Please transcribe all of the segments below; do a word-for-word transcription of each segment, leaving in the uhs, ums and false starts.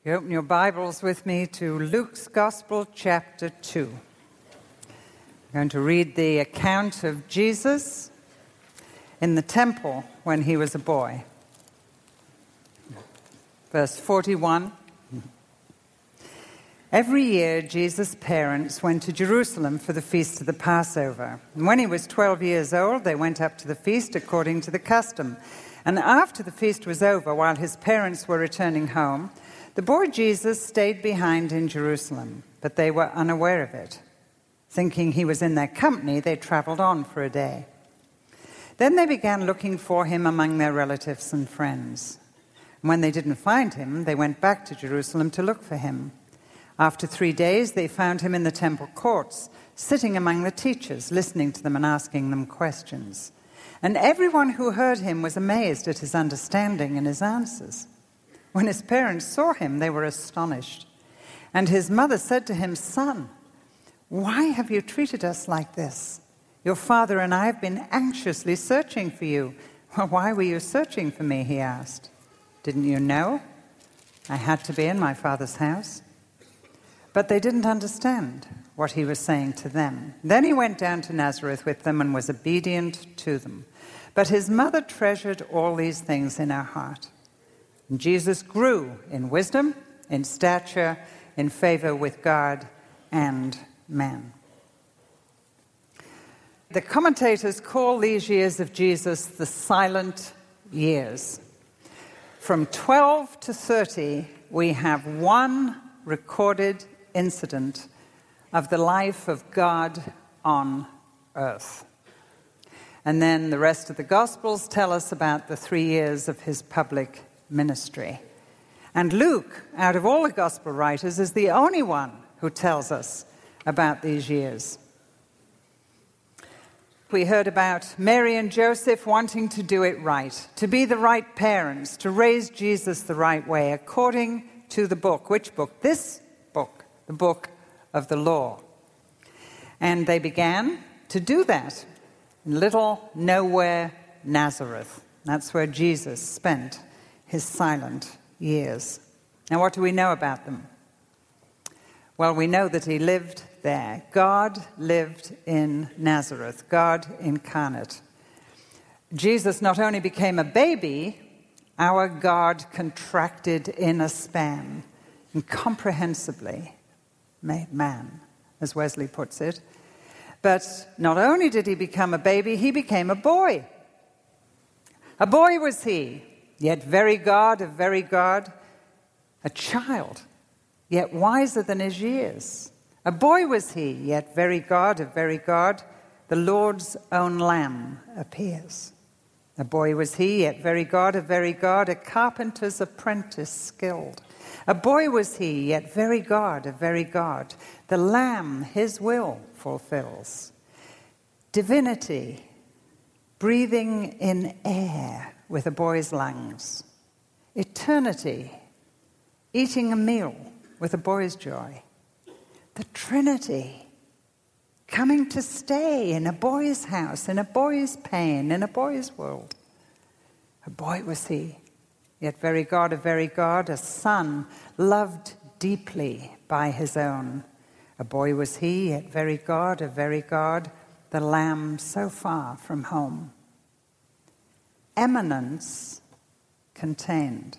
You open your Bibles with me to Luke's Gospel, chapter two. I'm going to read the account of Jesus in the temple when he was a boy. Verse forty-one. Every year, Jesus' parents went to Jerusalem for the feast of the Passover. And when he was twelve years old, they went up to the feast according to the custom. And after the feast was over, while his parents were returning home, the boy Jesus stayed behind in Jerusalem, but they were unaware of it. Thinking he was in their company, they traveled on for a day. Then they began looking for him among their relatives and friends. And when they didn't find him, they went back to Jerusalem to look for him. After three days, they found him in the temple courts, sitting among the teachers, listening to them and asking them questions. And everyone who heard him was amazed at his understanding and his answers. When his parents saw him, they were astonished. And his mother said to him, "Son, why have you treated us like this? Your father and I have been anxiously searching for you." "Well, why were you searching for me?" he asked. "Didn't you know I had to be in my father's house?" But they didn't understand what he was saying to them. Then he went down to Nazareth with them and was obedient to them. But his mother treasured all these things in her heart. And Jesus grew in wisdom, in stature, in favor with God and man. The commentators call these years of Jesus the silent years. From twelve to thirty, we have one recorded incident of the life of God on earth. And then the rest of the Gospels tell us about the three years of his public ministry. And Luke, out of all the Gospel writers, is the only one who tells us about these years. We heard about Mary and Joseph wanting to do it right, to be the right parents, to raise Jesus the right way, according to the book. Which book? This book, the book of the law. And they began to do that in little nowhere Nazareth. That's where Jesus spent his silent years. Now, what do we know about them? Well, we know that he lived there. God lived in Nazareth, God incarnate. Jesus not only became a baby, our God contracted in a span, incomprehensibly made man, as Wesley puts it. But not only did he become a baby, he became a boy. A boy was he, yet very God of very God, a child, yet wiser than his years. A boy was he, yet very God of very God, the Lord's own Lamb appears. A boy was he, yet very God of very God, a carpenter's apprentice skilled. A boy was he, yet very God of very God, the Lamb his will fulfills. Divinity, breathing in air with a boy's lungs. Eternity, eating a meal with a boy's joy. The Trinity, coming to stay in a boy's house, in a boy's pain, in a boy's world. A boy was he, yet very God of very God, a son loved deeply by his own. A boy was he, yet very God of very God, the Lamb so far from home. Eminence contained.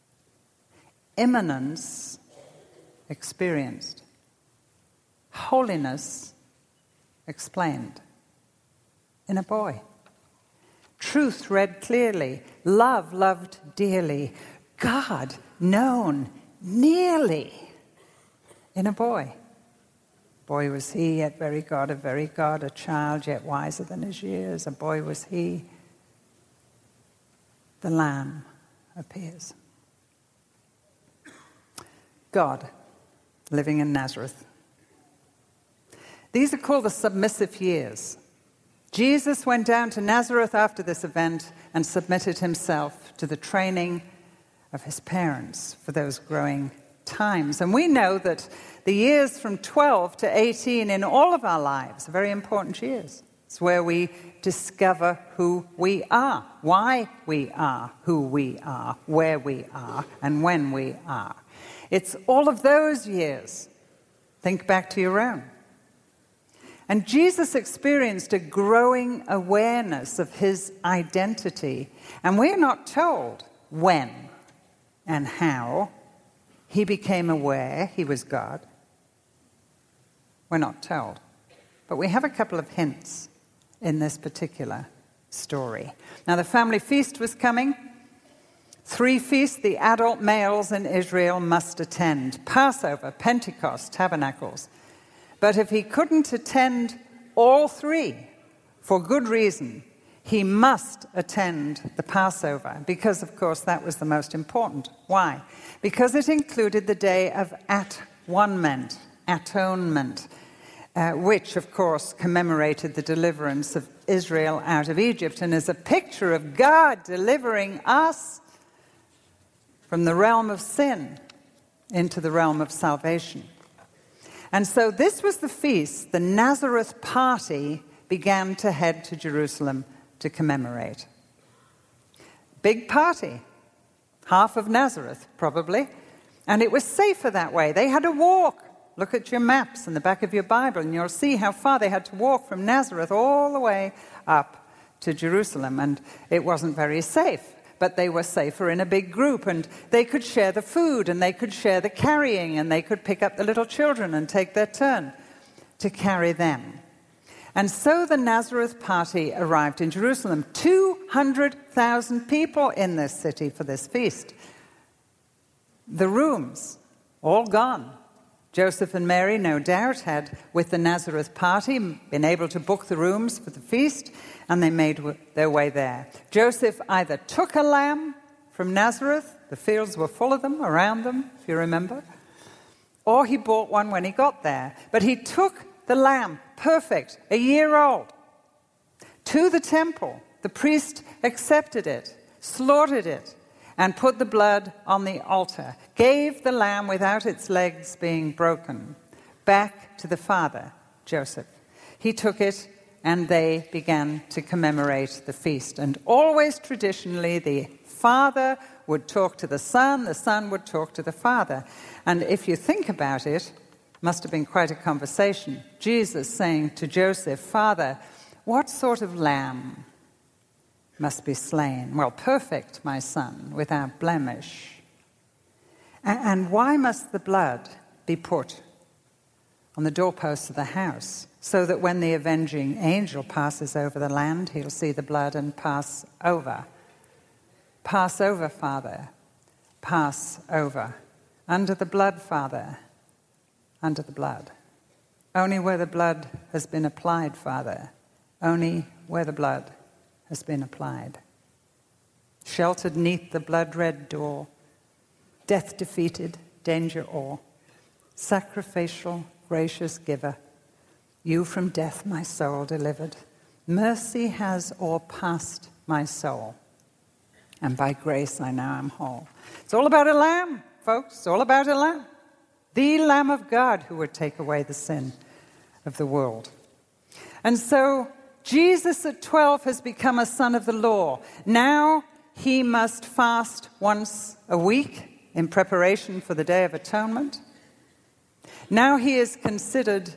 Immanence experienced. Holiness explained. In a boy. Truth read clearly. Love loved dearly. God known nearly. In a boy. Boy was he, yet very God of very God, a child yet wiser than his years. A boy was he. The Lamb appears. God living in Nazareth. These are called the submissive years. Jesus went down to Nazareth after this event and submitted himself to the training of his parents for those growing times. And we know that the years from twelve to eighteen in all of our lives are very important years. It's where we discover who we are, why we are who we are, where we are, and when we are. It's all of those years. Think back to your own. And Jesus experienced a growing awareness of his identity. And we're not told when and how he became aware he was God. We're not told. But we have a couple of hints in this particular story. Now, the family feast was coming. Three feasts the adult males in Israel must attend: Passover, Pentecost, Tabernacles. But if he couldn't attend all three, for good reason, he must attend the Passover, because, of course, that was the most important. Why? Because it included the day of at-one-ment, atonement, uh, which, of course, commemorated the deliverance of Israel out of Egypt and is a picture of God delivering us from the realm of sin into the realm of salvation. And so this was the feast the Nazareth party began to head to Jerusalem to commemorate. Big party. Half of Nazareth, probably. And it was safer that way. They had to walk. Look at your maps in the back of your Bible, and you'll see how far they had to walk from Nazareth all the way up to Jerusalem. And it wasn't very safe, but they were safer in a big group, and they could share the food, and they could share the carrying, and they could pick up the little children and take their turn to carry them. And so the Nazareth party arrived in Jerusalem. two hundred thousand people in this city for this feast. The rooms, all gone. Joseph and Mary, no doubt, had, with the Nazareth party, been able to book the rooms for the feast, and they made their way there. Joseph either took a lamb from Nazareth, the fields were full of them, around them, if you remember, or he bought one when he got there. But he took the lamb, perfect, a year old, to the temple. The priest accepted it, slaughtered it, and put the blood on the altar, gave the lamb without its legs being broken back to the father, Joseph. He took it, and they began to commemorate the feast. And always traditionally, the father would talk to the son, the son would talk to the father. And if you think about it, must have been quite a conversation. Jesus saying to Joseph, "Father, what sort of lamb must be slain?" "Well, perfect, my son, without blemish." And why must the blood be put on the doorposts of the house, so that when the avenging angel passes over the land, he'll see the blood and pass over? Pass over, Father, pass over. Under the blood, Father, under the blood. Only where the blood has been applied, Father, only where the blood has been applied. Sheltered neath the blood-red door, death defeated, danger o'er, sacrificial, gracious giver, you from death my soul delivered. Mercy has o'erpassed my soul, and by grace I now am whole. It's all about a lamb, folks. It's all about a lamb. The Lamb of God who would take away the sin of the world. And so Jesus at twelve has become a son of the law. Now he must fast once a week in preparation for the Day of Atonement. Now he is considered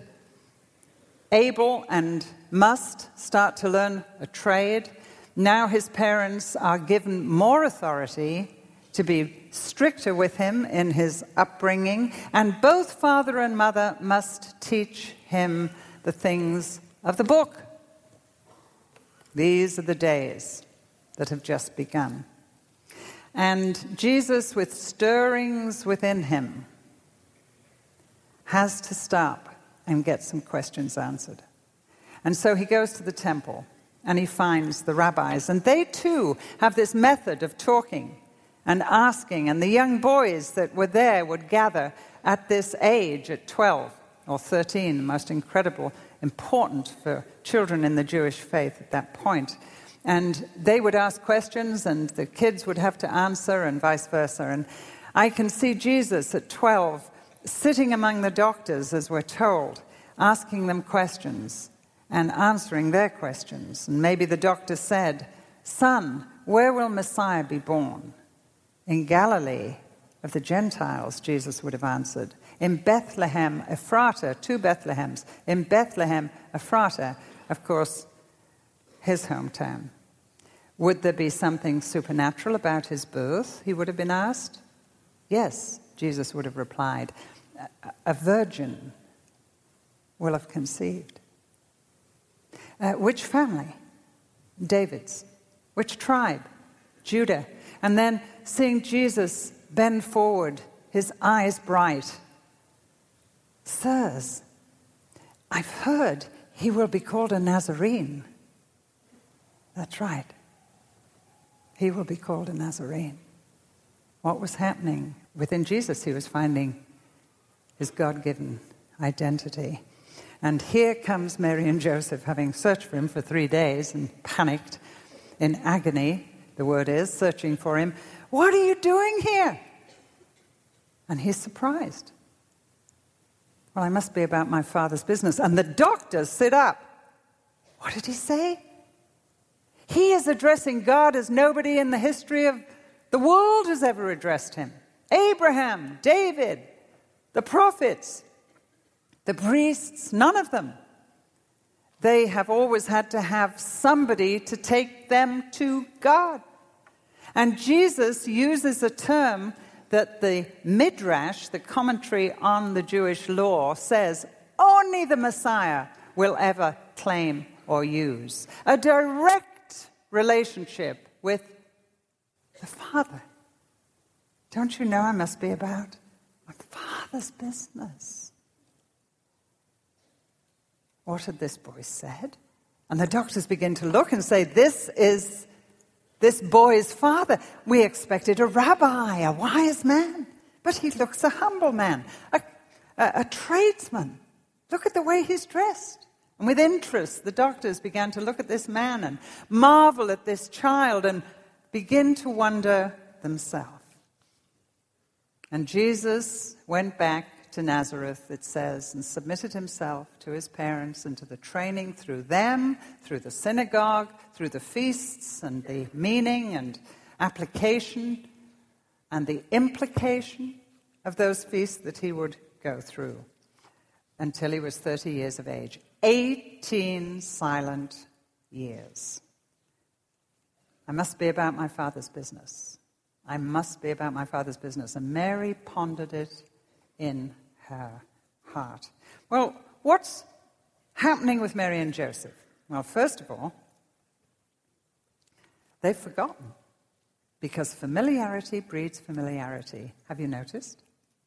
able and must start to learn a trade. Now his parents are given more authority to be stricter with him in his upbringing, and both father and mother must teach him the things of the book. These are the days that have just begun. And Jesus, with stirrings within him, has to stop and get some questions answered. And so he goes to the temple, and he finds the rabbis, and they too have this method of talking and asking, and the young boys that were there would gather at this age, at twelve or thirteen, the most incredible, important for children in the Jewish faith at that point. And they would ask questions, and the kids would have to answer, and vice versa. And I can see Jesus at twelve sitting among the doctors, as we're told, asking them questions, and answering their questions. And maybe the doctor said, "Son, where will Messiah be born?" "In Galilee of the Gentiles," Jesus would have answered. "In Bethlehem Ephratah," two Bethlehems. In Bethlehem Ephratah, of course, his hometown. Would there be something supernatural about his birth, he would have been asked? Yes, Jesus would have replied. A virgin will have conceived. Uh, which family? David's. Which tribe? Judah. And then seeing Jesus bend forward, his eyes bright. "Sirs, I've heard he will be called a Nazarene." That's right. He will be called a Nazarene. What was happening within Jesus? He was finding his God-given identity. And here comes Mary and Joseph, having searched for him for three days and panicked, in agony, the word is, searching for him. "What are you doing here?" And he's surprised. "Well, I must be about my Father's business." And the doctors sit up. What did he say? He is addressing God as nobody in the history of the world has ever addressed him. Abraham, David, the prophets, the priests, none of them. They have always had to have somebody to take them to God. And Jesus uses a term that the Midrash, the commentary on the Jewish law, says only the Messiah will ever claim or use. A direct relationship with the Father. Don't you know I must be about my Father's business? What had this boy said? And the doctors begin to look and say, this is this boy's father. We expected a rabbi, a wise man, but he looks a humble man, a, a, a tradesman. Look at the way he's dressed. And with interest, the doctors began to look at this man and marvel at this child and begin to wonder themselves. And Jesus went back to Nazareth, it says, and submitted himself to his parents and to the training through them, through the synagogue, through the feasts and the meaning and application and the implication of those feasts that he would go through until he was thirty years of age. eighteen silent years. I must be about my Father's business. I must be about my Father's business. And Mary pondered it in her heart. Well, what's happening with Mary and Joseph? Well, first of all, they've forgotten, because familiarity breeds familiarity. Have you noticed?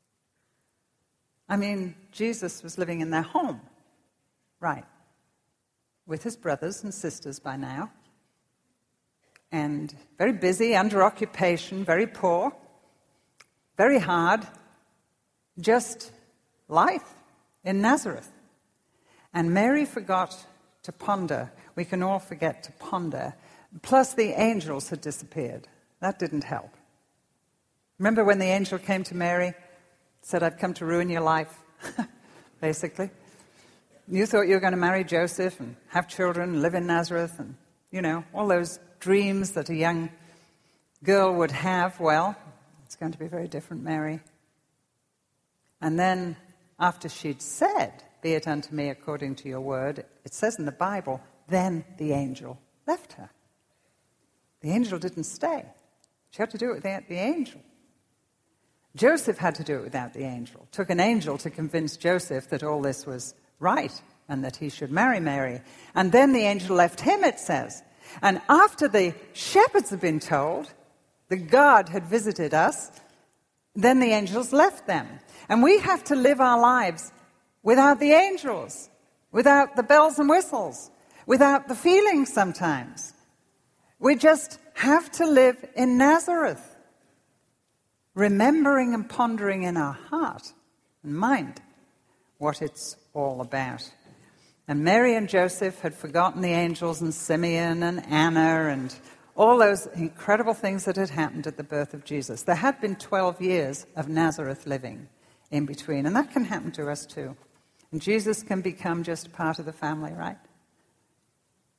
I mean, Jesus was living in their home, right, with his brothers and sisters by now, and very busy, under occupation, very poor, very hard, just life in Nazareth. And Mary forgot to ponder. We can all forget to ponder. Plus the angels had disappeared. That didn't help. Remember when the angel came to Mary, said, "I've come to ruin your life," basically. You thought you were going to marry Joseph and have children, live in Nazareth, and, you know, all those dreams that a young girl would have. Well, it's going to be very different, Mary. And then, after she'd said, "Be it unto me according to your word," it says in the Bible, then the angel left her. The angel didn't stay. She had to do it without the angel. Joseph had to do it without the angel. It took an angel to convince Joseph that all this was right and that he should marry Mary. And then the angel left him, it says. And after the shepherds had been told that God had visited us, then the angels left them. And we have to live our lives without the angels, without the bells and whistles, without the feelings sometimes. We just have to live in Nazareth, remembering and pondering in our heart and mind what it's all about. And Mary and Joseph had forgotten the angels and Simeon and Anna and all those incredible things that had happened at the birth of Jesus. There had been twelve years of Nazareth living in between, and that can happen to us too. And Jesus can become just part of the family, right?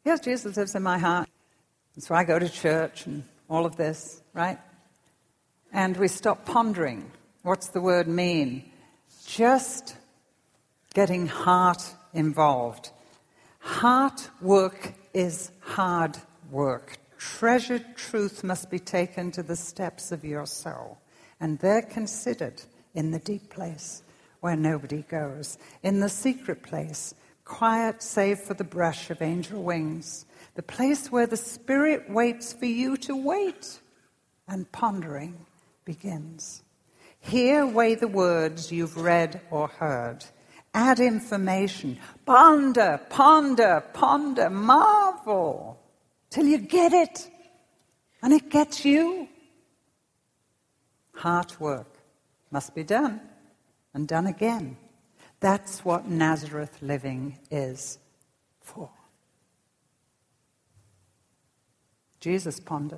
Yes, Jesus lives in my heart. And so I go to church and all of this, right? And we stop pondering. What's the word mean? Just getting heart involved. Heart work is hard work. Treasured truth must be taken to the steps of your soul. And they're considered in the deep place where nobody goes. In the secret place, quiet save for the brush of angel wings. The place where the Spirit waits for you to wait. And pondering begins. Here weigh the words you've read or heard. Add information. Ponder, ponder, ponder, marvel. Till you get it. And it gets you. Heart work must be done. And done again. That's what Nazareth living is for. Jesus pondered.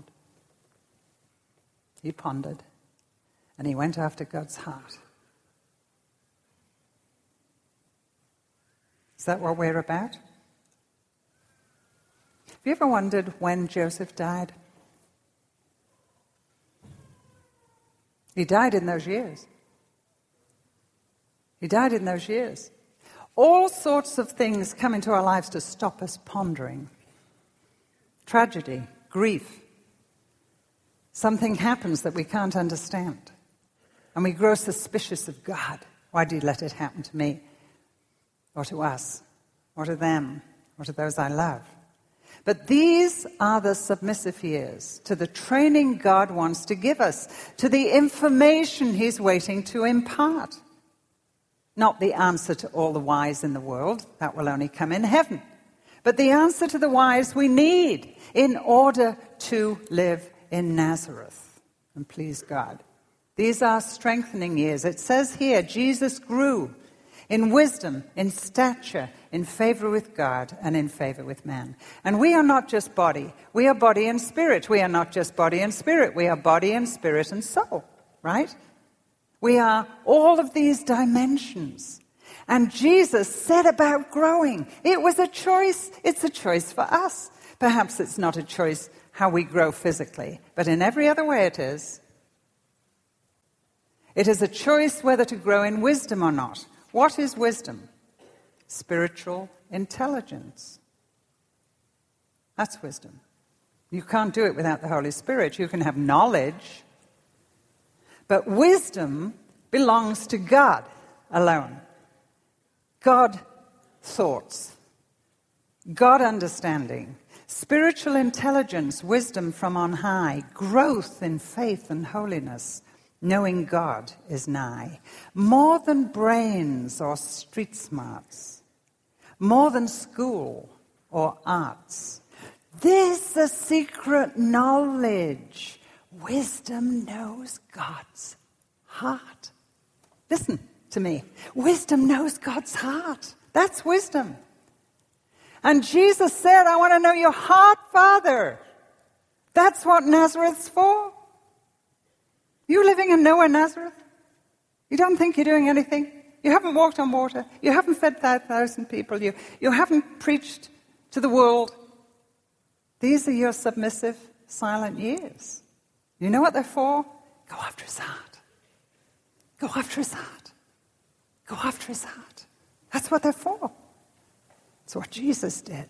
He pondered. And he went after God's heart. Is that what we're about? Have you ever wondered when Joseph died? He died in those years. He died in those years. All sorts of things come into our lives to stop us pondering. Tragedy, grief. Something happens that we can't understand. And we grow suspicious of God. Why did he let it happen to me? Or to us? Or to them? Or to those I love? But these are the submissive years to the training God wants to give us, to the information he's waiting to impart. Not the answer to all the whys in the world. That will only come in heaven. But the answer to the whys we need in order to live in Nazareth and please God. These are strengthening years. It says here, Jesus grew in wisdom, in stature, in favor with God, and in favor with man. And we are not just body. We are body and spirit. We are not just body and spirit. We are body and spirit and soul, right? We are all of these dimensions. And Jesus set about growing. It was a choice. It's a choice for us. Perhaps it's not a choice how we grow physically, but in every other way it is. It is a choice whether to grow in wisdom or not. What is wisdom? Spiritual intelligence. That's wisdom. You can't do it without the Holy Spirit. You can have knowledge, but wisdom belongs to God alone. God thoughts, God understanding, spiritual intelligence, wisdom from on high, growth in faith and holiness, knowing God is nigh. More than brains or street smarts, more than school or arts. This is secret knowledge. Wisdom knows God's heart. Listen to me. Wisdom knows God's heart. That's wisdom. And Jesus said, I want to know your heart, Father. That's what Nazareth's for. You living in nowhere, Nazareth? You don't think you're doing anything? You haven't walked on water. You haven't fed five thousand people. You, you haven't preached to the world. These are your submissive, silent years. You know what they're for? Go after his heart. Go after his heart. Go after his heart. That's what they're for. That's what Jesus did.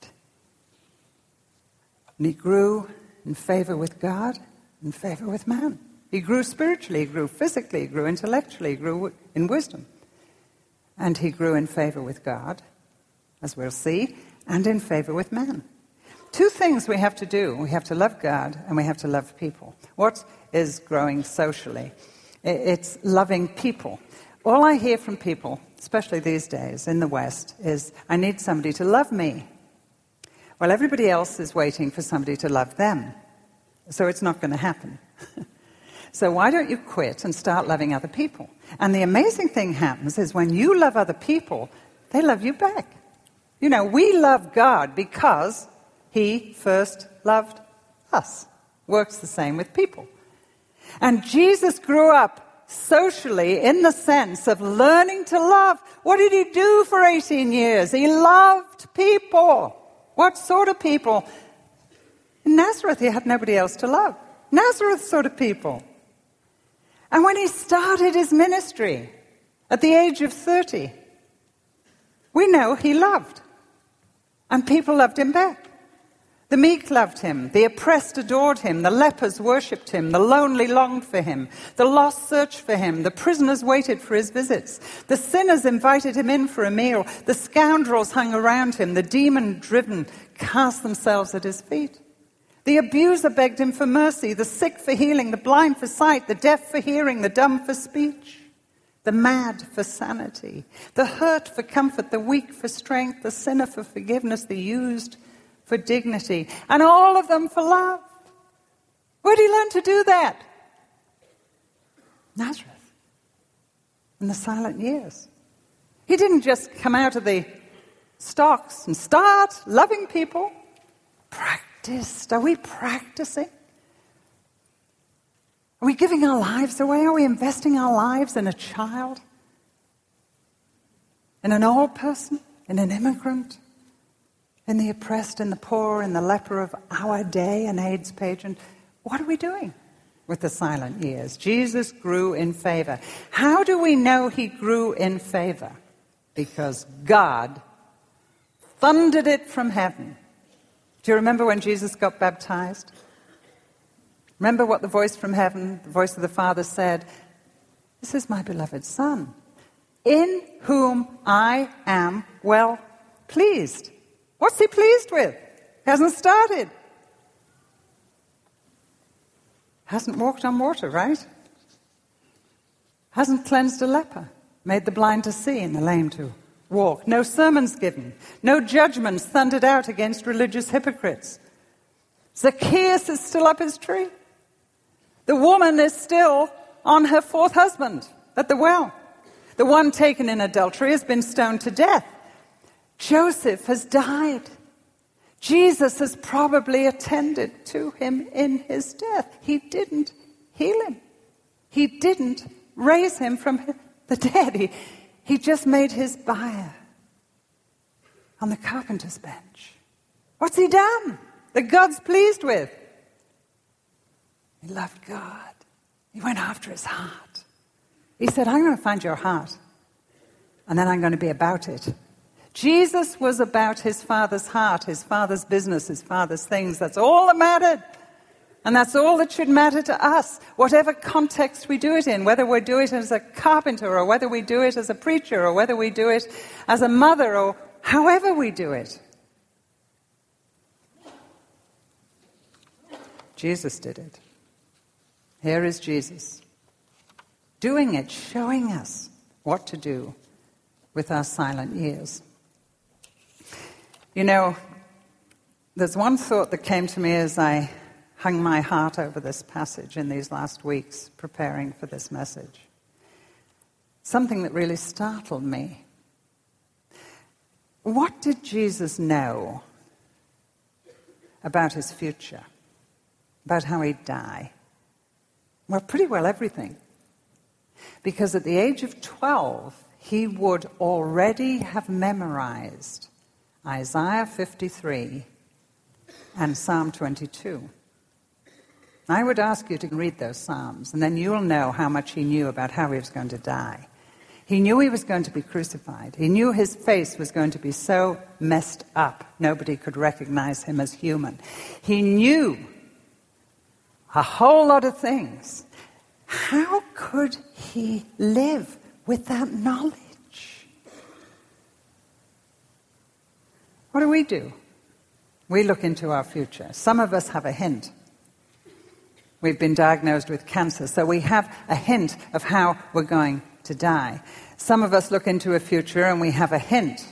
And he grew in favor with God, in favor with man. He grew spiritually, he grew physically, he grew intellectually, he grew in wisdom. And he grew in favor with God, as we'll see, and in favor with man. Two things we have to do. We have to love God and we have to love people. What is growing socially? It's loving people. All I hear from people, especially these days in the West, is, I need somebody to love me. Well, everybody else is waiting for somebody to love them. So it's not going to happen. So why don't you quit and start loving other people? And the amazing thing happens is when you love other people, they love you back. You know, we love God because he first loved us. Works the same with people. And Jesus grew up socially in the sense of learning to love. What did he do for eighteen years? He loved people. What sort of people? In Nazareth, he had nobody else to love. Nazareth sort of people. And when he started his ministry at the age of thirty, we know he loved. And people loved him back. The meek loved him. The oppressed adored him. The lepers worshipped him. The lonely longed for him. The lost searched for him. The prisoners waited for his visits. The sinners invited him in for a meal. The scoundrels hung around him. The demon-driven cast themselves at his feet. The abuser begged him for mercy. The sick for healing. The blind for sight. The deaf for hearing. The dumb for speech. The mad for sanity. The hurt for comfort. The weak for strength. The sinner for forgiveness. The used for dignity, and all of them for love. Where did he learn to do that? Nazareth, in the silent years. He didn't just come out of the stocks and start loving people. Practiced. Are we practicing? Are we giving our lives away? Are we investing our lives in a child? In an old person? In an immigrant? In the oppressed, in the poor, in the leper of our day, an AIDS patient? What are we doing with the silent years? Jesus grew in favor. How do we know he grew in favor? Because God thundered it from heaven. Do you remember when Jesus got baptized? Remember what the voice from heaven, the voice of the Father said? This is my beloved Son, in whom I am well pleased. What's he pleased with? Hasn't started. Hasn't walked on water, right? Hasn't cleansed a leper, made the blind to see and the lame to walk. No sermons given. No judgments thundered out against religious hypocrites. Zacchaeus is still up his tree. The woman is still on her fourth husband at the well. The one taken in adultery has been stoned to death. Joseph has died. Jesus has probably attended to him in his death. He didn't heal him. He didn't raise him from the dead. He, he just made his bier on the carpenter's bench. What's he done that God's pleased with? He loved God. He went after his heart. He said, I'm going to find your heart, and then I'm going to be about it. Jesus was about his Father's heart, his Father's business, his Father's things. That's all that mattered. And that's all that should matter to us, whatever context we do it in, whether we do it as a carpenter or whether we do it as a preacher or whether we do it as a mother or however we do it. Jesus did it. Here is Jesus doing it, showing us what to do with our silent years. You know, there's one thought that came to me as I hung my heart over this passage in these last weeks, preparing for this message. Something that really startled me. What did Jesus know about his future? About how he'd die? Well, pretty well everything. Because at the age of twelve, he would already have memorized Isaiah fifty-three and Psalm twenty-two. I would ask you to read those Psalms, and then you'll know how much he knew about how he was going to die. He knew he was going to be crucified. He knew his face was going to be so messed up, nobody could recognize him as human. He knew a whole lot of things. How could he live with that knowledge? What do we do? We look into our future. Some of us have a hint. We've been diagnosed with cancer, so we have a hint of how we're going to die. Some of us look into a future and we have a hint.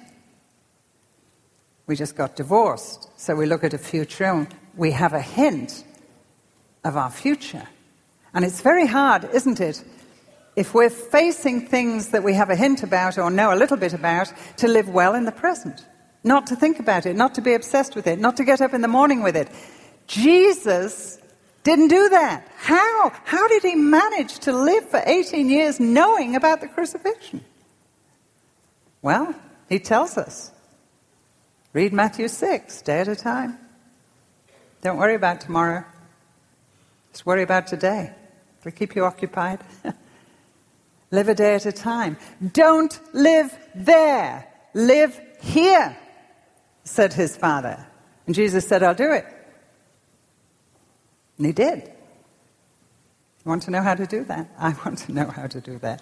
We just got divorced, so we look at a future and we have a hint of our future. And it's very hard, isn't it, if we're facing things that we have a hint about or know a little bit about, to live well in the present. Not to think about it, not to be obsessed with it, not to get up in the morning with it. Jesus didn't do that. How? How did he manage to live for eighteen years knowing about the crucifixion? Well, he tells us. Read Matthew six, day at a time. Don't worry about tomorrow. Just worry about today. It'll keep you occupied. Live a day at a time. Don't live there. Live here, said his father. And Jesus said, I'll do it. And he did. You want to know how to do that? I want to know how to do that.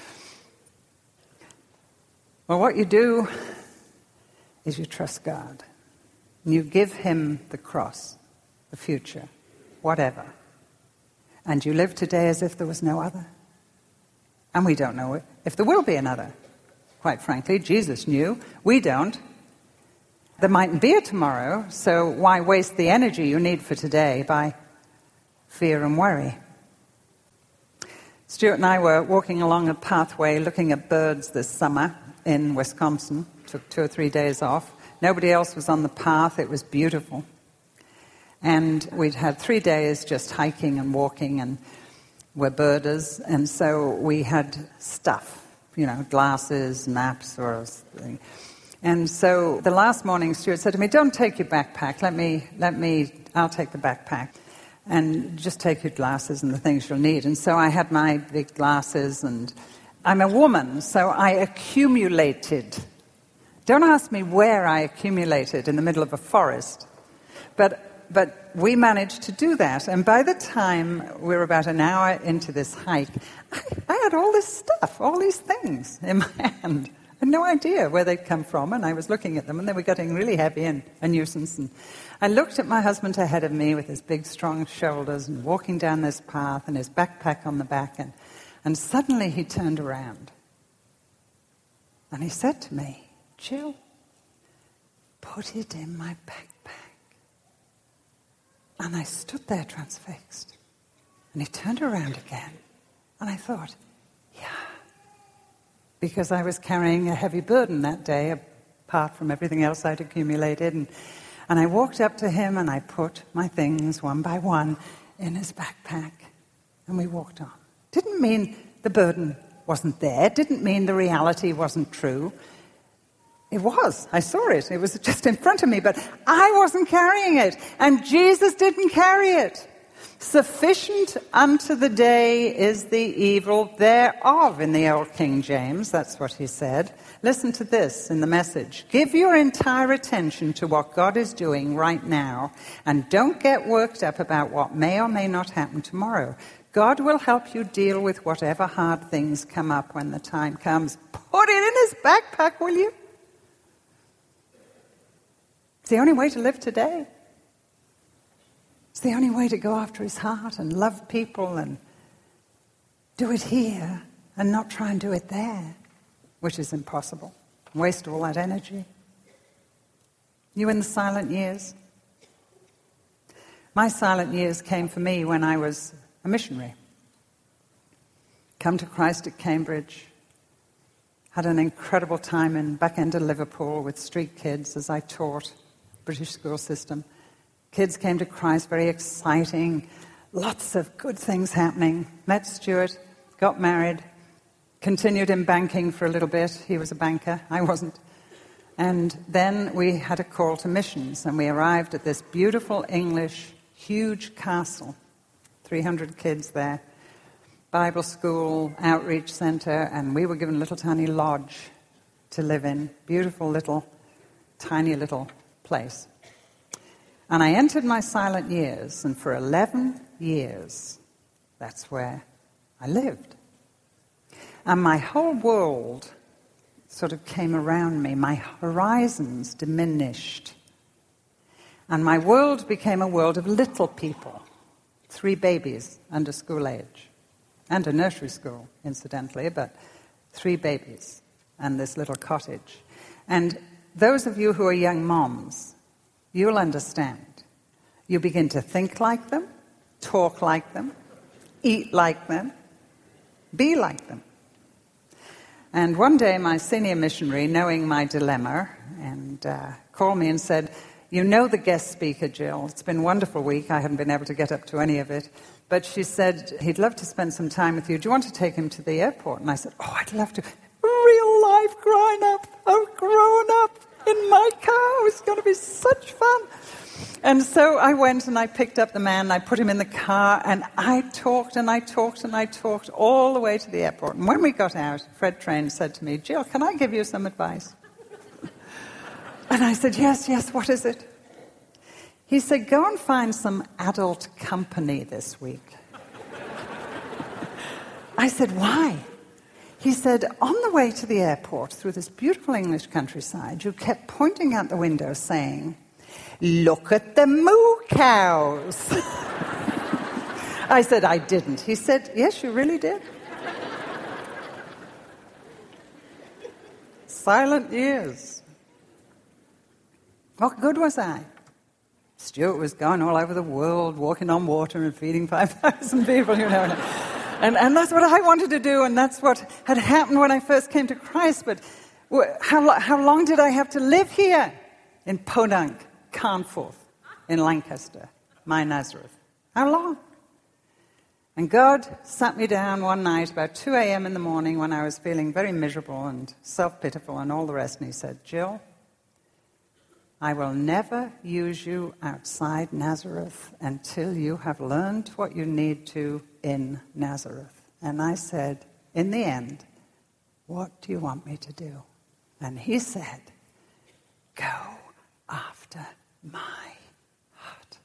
Well, what you do is you trust God. And you give him the cross, the future, whatever. And you live today as if there was no other. And we don't know if there will be another. Quite frankly, Jesus knew. We don't. There mightn't be a tomorrow, so why waste the energy you need for today by fear and worry? Stuart and I were walking along a pathway looking at birds this summer in Wisconsin. Took two or three days off. Nobody else was on the path. It was beautiful. And we'd had three days just hiking and walking, and we're birders, and so we had stuff, you know, glasses, maps, or something. And so the last morning, Stuart said to me, don't take your backpack, let me, let me, I'll take the backpack, and just take your glasses and the things you'll need. And so I had my big glasses, and I'm a woman, so I accumulated. Don't ask me where I accumulated in the middle of a forest, but But we managed to do that. And by the time we were about an hour into this hike, I, I had all this stuff, all these things in my hand. I had no idea where they'd come from. And I was looking at them, and they were getting really heavy and a nuisance. And I looked at my husband ahead of me with his big, strong shoulders and walking down this path and his backpack on the back. And, and suddenly he turned around. And he said to me, Jill, put it in my backpack. And I stood there transfixed. And he turned around again. And I thought, yeah. Because I was carrying a heavy burden that day, apart from everything else I'd accumulated. And, and I walked up to him and I put my things one by one in his backpack. And we walked on. Didn't mean the burden wasn't there. Didn't mean the reality wasn't true. It was. I saw it. It was just in front of me, but I wasn't carrying it. And Jesus didn't carry it. Sufficient unto the day is the evil thereof, in the old King James. That's what he said. Listen to this in the Message. Give your entire attention to what God is doing right now, and don't get worked up about what may or may not happen tomorrow. God will help you deal with whatever hard things come up when the time comes. Put it in his backpack, will you? It's the only way to live today. It's the only way to go after his heart and love people and do it here and not try and do it there, which is impossible. Waste all that energy. You in the silent years? My silent years came for me when I was a missionary. Come to Christ at Cambridge. Had an incredible time in back end of Liverpool with street kids as I taught British school system. Kids came to Christ, very exciting, lots of good things happening. Met Stuart, got married, continued in banking for a little bit. He was a banker, I wasn't. And then we had a call to missions, and we arrived at this beautiful English, huge castle, three hundred kids there, Bible school, outreach center, and we were given a little tiny lodge to live in. Beautiful little, tiny little place. And I entered my silent years, and for eleven years, that's where I lived. And my whole world sort of came around me. My horizons diminished. And my world became a world of little people. Three babies under school age. And a nursery school, incidentally, but three babies and this little cottage. And those of you who are young moms, you'll understand. You begin to think like them, talk like them, eat like them, be like them. And one day my senior missionary, knowing my dilemma, and uh, called me and said, you know the guest speaker, Jill. It's been a wonderful week. I haven't been able to get up to any of it. But she said, he'd love to spend some time with you. Do you want to take him to the airport? And I said, oh, I'd love to. Real life growing up. I've grown up in in my car. It was going to be such fun. And so I went and I picked up the man and I put him in the car and I talked and I talked and I talked all the way to the airport. And when we got out, Fred Train said to me, Jill, can I give you some advice? And I said, yes, yes, what is it? He said, go and find some adult company this week. I said, why? He said, on the way to the airport through this beautiful English countryside, you kept pointing out the window saying, look at the moo cows. I said, I didn't. He said, yes, you really did. Silent years. What good was I? Stuart was going all over the world, walking on water and feeding five thousand people, you know. And, and that's what I wanted to do, and that's what had happened when I first came to Christ. But how, how long did I have to live here? In Podunk, Carnforth, in Lancaster, my Nazareth. How long? And God sat me down one night about two a.m. in the morning when I was feeling very miserable and self-pitiful and all the rest, and he said, Jill, I will never use you outside Nazareth until you have learned what you need to in Nazareth. And I said, in the end, what do you want me to do? And he said, go after my heart.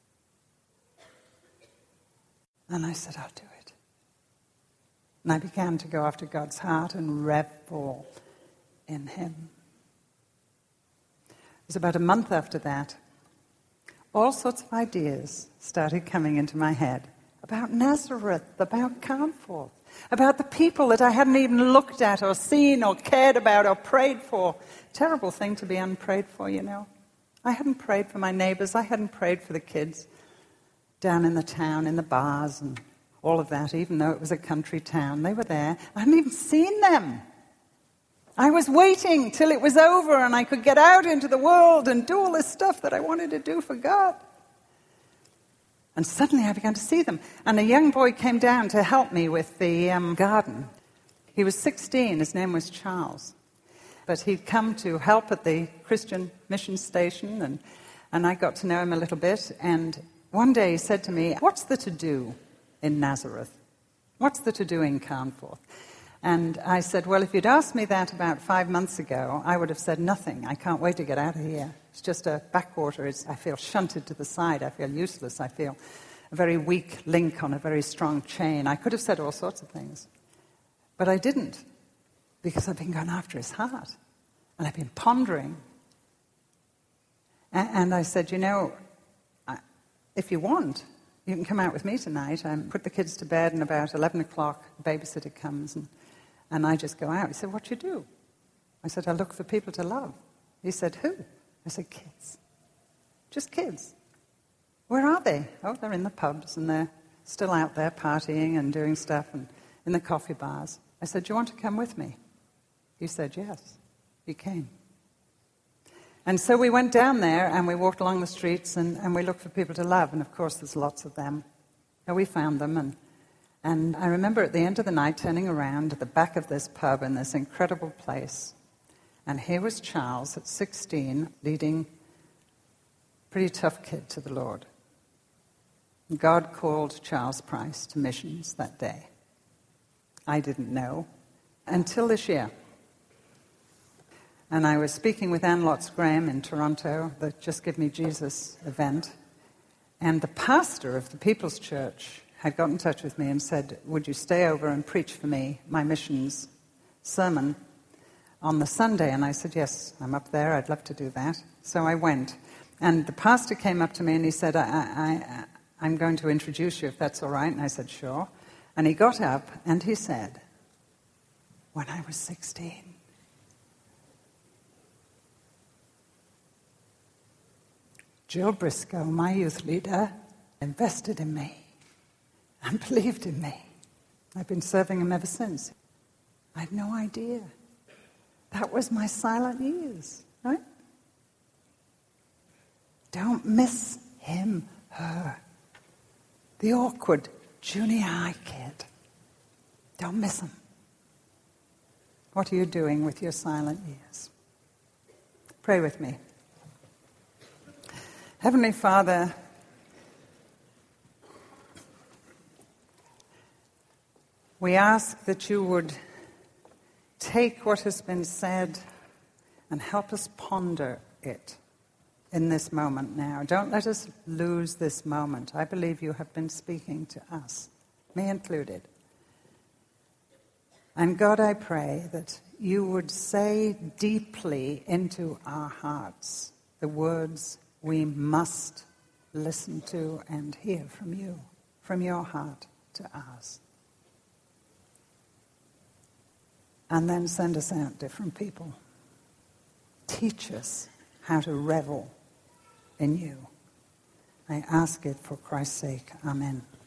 And I said, I'll do it. And I began to go after God's heart and revel in him. It was about a month after that, all sorts of ideas started coming into my head about Nazareth, about Carnforth, about the people that I hadn't even looked at or seen or cared about or prayed for. Terrible thing to be unprayed for, you know. I hadn't prayed for my neighbors. I hadn't prayed for the kids down in the town, in the bars and all of that, even though it was a country town. They were there. I hadn't even seen them. I was waiting till it was over and I could get out into the world and do all this stuff that I wanted to do for God. And suddenly I began to see them. And a young boy came down to help me with the um, garden. He was sixteen. His name was Charles. But he'd come to help at the Christian mission station, and, and I got to know him a little bit. And one day he said to me, what's the to-do in Nazareth? What's the to-do in Carnforth? And I said, well, if you'd asked me that about five months ago, I would have said nothing. I can't wait to get out of here. It's just a backwater. It's, I feel shunted to the side. I feel useless. I feel a very weak link on a very strong chain. I could have said all sorts of things. But I didn't, because I've been going after his heart. And I've been pondering. And, and I said, you know, I, if you want, you can come out with me tonight and put the kids to bed, and about eleven o'clock, the babysitter comes, and And I just go out. He said, what do you do? I said, I look for people to love. He said, who? I said, kids. Just kids. Where are they? Oh, they're in the pubs and they're still out there partying and doing stuff and in the coffee bars. I said, do you want to come with me? He said, yes. He came. And so we went down there and we walked along the streets and, and we looked for people to love. And of course, there's lots of them. And we found them. And, and I remember at the end of the night turning around at the back of this pub in this incredible place. And here was Charles at sixteen leading a pretty tough kid to the Lord. God called Charles Price to missions that day. I didn't know until this year. And I was speaking with Anne Lotz-Graham in Toronto, the Just Give Me Jesus event. And the pastor of the People's Church had got in touch with me and said, would you stay over and preach for me my missions sermon on the Sunday? And I said, yes, I'm up there. I'd love to do that. So I went. And the pastor came up to me and he said, I, I, I'm going to introduce you if that's all right. And I said, sure. And he got up and he said, when I was sixteen, Jill Briscoe, my youth leader, invested in me and believed in me. I've been serving him ever since. I had no idea. That was my silent years, right? Don't miss him, her. The awkward junior high kid. Don't miss him. What are you doing with your silent years? Pray with me. Heavenly Father, we ask that you would take what has been said and help us ponder it in this moment now. Don't let us lose this moment. I believe you have been speaking to us, me included. And God, I pray that you would say deeply into our hearts the words we must listen to and hear from you, from your heart to ours. And then send us out different people. Teach us how to revel in you. I ask it for Christ's sake. Amen.